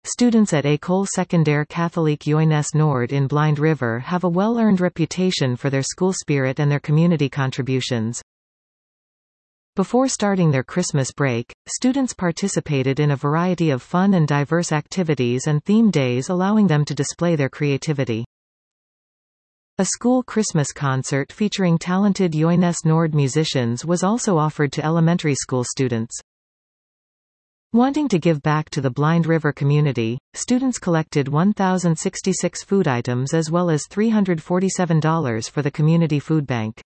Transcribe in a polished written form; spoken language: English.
Students at École Secondaire Catholique Jeunesse Nord in Blind River have a well-earned reputation for their school spirit and their community contributions. Before starting their Christmas break, students participated in a variety of fun and diverse activities and theme days, allowing them to display their creativity. A school Christmas concert featuring talented Jeunesse Nord musicians was also offered to elementary school students. Wanting to give back to the Blind River community, students collected 1,066 food items as well as $347 for the community food bank.